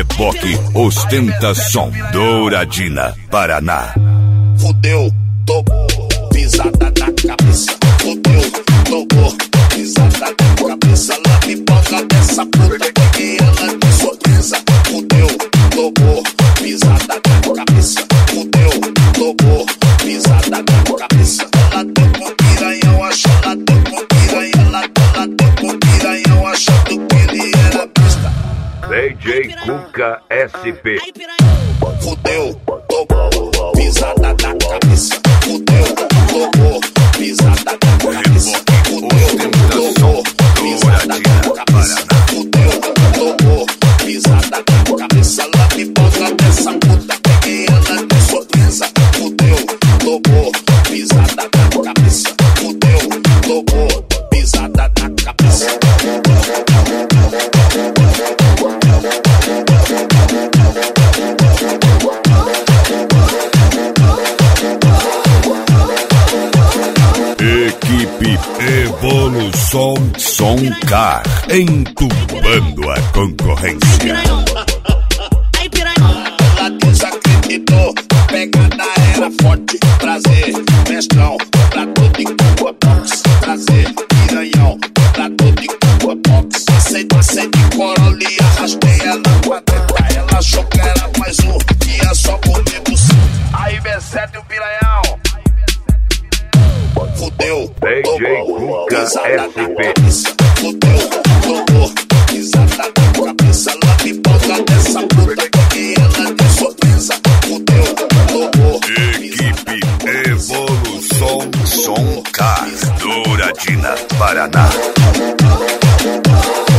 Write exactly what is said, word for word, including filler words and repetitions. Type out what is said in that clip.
Reboque ostentação Douradina, Paraná. Fudeu, tomou, pisada na cabeça. Fudeu, tomou, pisada na cabeça. Lá me boca dessa puta, peguei ela de surpresa. Fudeu, tomou, pisada na cabeça. Fudeu, tomou, pisada na cabeça. Ela deu com piranhão, achou, ela deu com piranha. Ela deu com piranhão, achando que ele era besta. D J Cuca S P. Fudeu, tomou, pisada na cabeça. Fudeu, tomou, pisada na cabeça. Fudeu, tomou, pisada na cabeça. Fudeu, tomou, pisada na cabeça. Lá me boca dessa puta, peguei ela de surpresa. Fudeu, tomou, pisada na cabeça. Fudeu, tomou, pisada na cabeça. Equipe Evolução Soncar, entubando a concorrência. Aí piranha, ela desacreditou, a pegada era forte. Trazer mestrão pra todo em Cuba Box. Trazer piranhão pra todo em Cuba Box. Passei, passei de Corolla e arrastei ela pra dentro. Ela achou que era mais um, ia só comer buceta. Aí B sete o piranhão. Fudeu, D J Cuca S P. fudeu, tomou, pisada na cabeça. Lá me boca dessa puta, peguei ela de surpresa. Fudeu, tomou, Equipe Evolução Soncar, Douradina, Paraná.